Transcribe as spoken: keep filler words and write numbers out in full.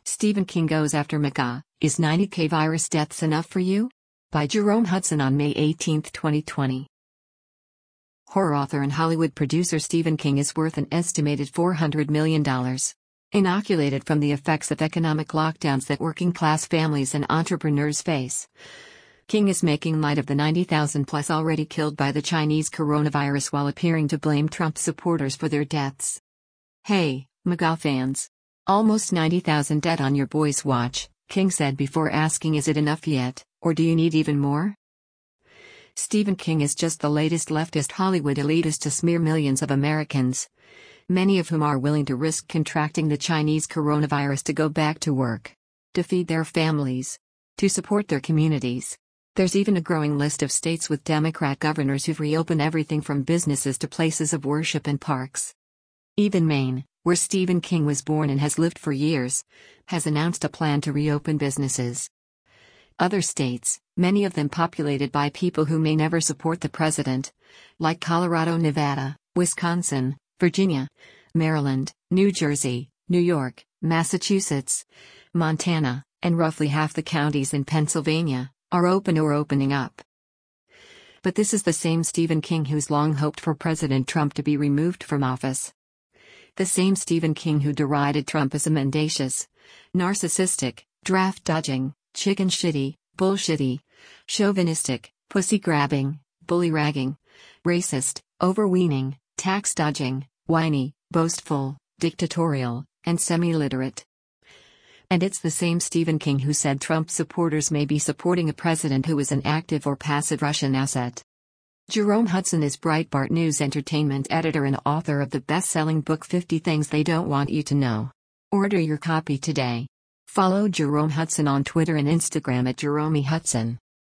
Stephen King goes after MAGA, is ninety K virus deaths enough for you? By Jerome Hudson on May eighteenth, twenty twenty. Horror author and Hollywood producer Stephen King is worth an estimated four hundred million dollars. Inoculated from the effects of economic lockdowns that working-class families and entrepreneurs face, King is making light of the ninety thousand plus already killed by the Chinese coronavirus while appearing to blame Trump supporters for their deaths. Hey, MAGA fans. Almost ninety thousand dead on your boys' watch, King said before asking, is it enough yet, or do you need even more? Stephen King is just the latest leftist Hollywood elitist to smear millions of Americans, many of whom are willing to risk contracting the Chinese coronavirus to go back to work, to feed their families, to support their communities. There's even a growing list of states with Democrat governors who've reopened everything from businesses to places of worship and parks. Even Maine, where Stephen King was born and has lived for years, has announced a plan to reopen businesses. Other states, many of them populated by people who may never support the president, like Colorado, Nevada, Wisconsin, Virginia, Maryland, New Jersey, New York, Massachusetts, Montana, and roughly half the counties in Pennsylvania, are open or opening up. But this is the same Stephen King who's long hoped for President Trump to be removed from office. The same Stephen King who derided Trump as a mendacious, narcissistic, draft-dodging, chicken-shitty, bullshitty, chauvinistic, pussy-grabbing, bully-ragging, racist, overweening, tax-dodging, whiny, boastful, dictatorial, and semi-literate. And it's the same Stephen King who said Trump supporters may be supporting a president who is an active or passive Russian asset. Jerome Hudson is Breitbart News entertainment editor and author of the best-selling book fifty Things They Don't Want You to Know. Order your copy today. Follow Jerome Hudson on Twitter and Instagram at Jerome Hudson.